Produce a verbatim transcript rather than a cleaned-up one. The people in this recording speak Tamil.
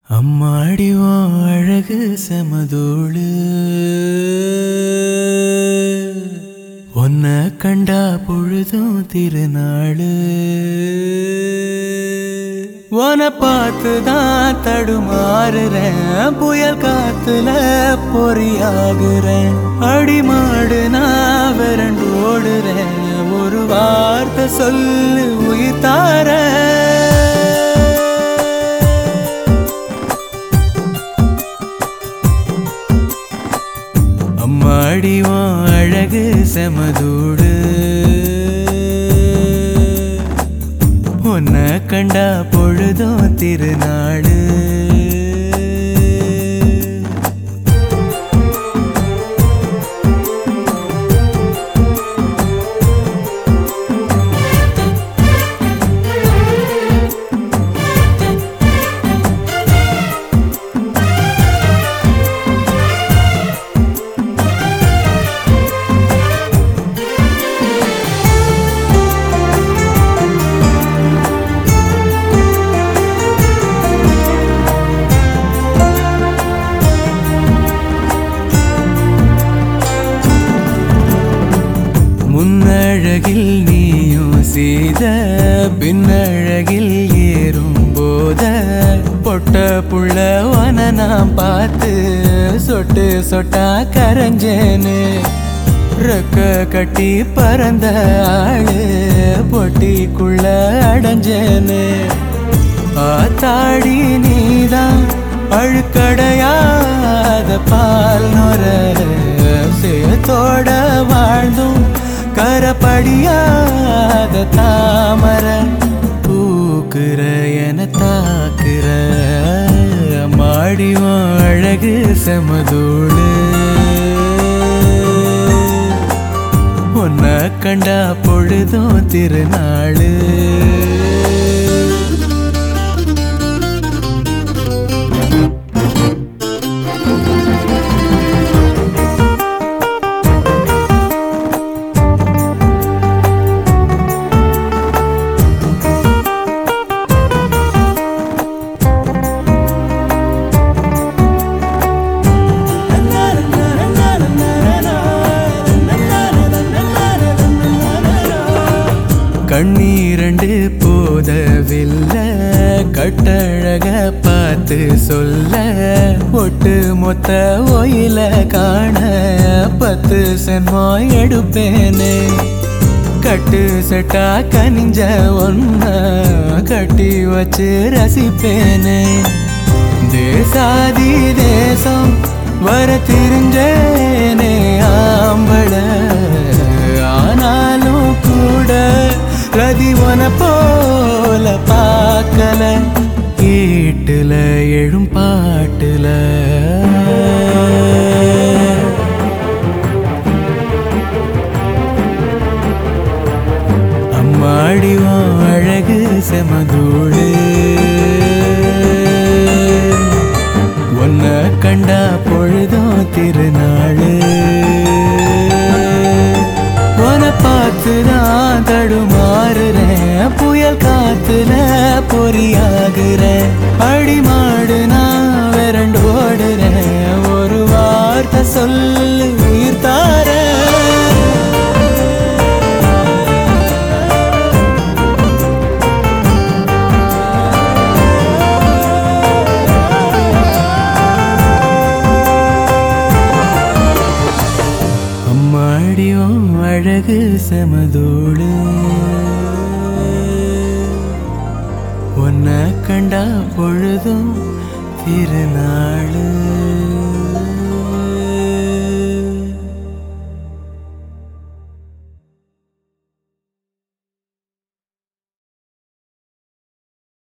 அம்மாடி உன் அழகு செமதோளு உன்னை கண்டா பொழுதும் திருநாளு உன்னை பார்த்துதான் தடுமாறுறேன் புயல் காத்துல பொறியாகுறேன் அடிமாடு நான் விரண்டு ஓடுறேன் ஒரு வார்த்தை சொல்லு உயிர் தாரேன் அம்மாடி உன் அழகு செமதூடு உன்னை கண்டா பொழுதும் திருநாளு முன்னழகில் நீயும் செய்த பின்னழகில் ஏறும் போத பொட்ட புள்ளவன நான் பார்த்து சொட்டு சொட்டா கரைஞ்சேன்னு ரெக்க கட்டி பறந்த ஆளு பொட்டிக்குள்ள அடைஞ்சேன்னு ஆத்தாடி நீதான் அழுக்கடையாத பால் நொர சேத்தோட வாழ்ந்தும் கரப்படியாத தாமர பூக்குற என தாக்குற மாடிவன் அழகு செமதோடு உன்னை கண்டா பொழுதும் திருநாளு கண்ணீரண்டு போதவில்லை கட்டழக பார்த்து சொல்ல ஒட்டு மொத்த ஒயில காண பத்து சென்மோ எடுப்பேனே கட்டு செட்டா கனிஞ்ச ஒன்ன கட்டி வச்சு ரசிப்பேனே தேசாதி தேசம் வர தெரிஞ்சேனே ஆம்பள ஆனாலும் கூட ரதி உன போல பார்க்கல கேட்டுல எழும் பாட்டுல அம்மாடி உன் அழகு செமதூடு உன்னை கண்டா பொழுதும் திருநாளு உன்னை பார்த்துதான் தடுமாறுறேன் புயல் காத்துல பொறியாகுறேன் அடிமாடு நான் விரண்டு ஓடுறேன் ஒரு வார்த்தை சொல்லு உயிர் தாரேன் அம்மாடியும் அழகு செமதோடு உன்னை கண்டா பொழுதும் திருநாளு.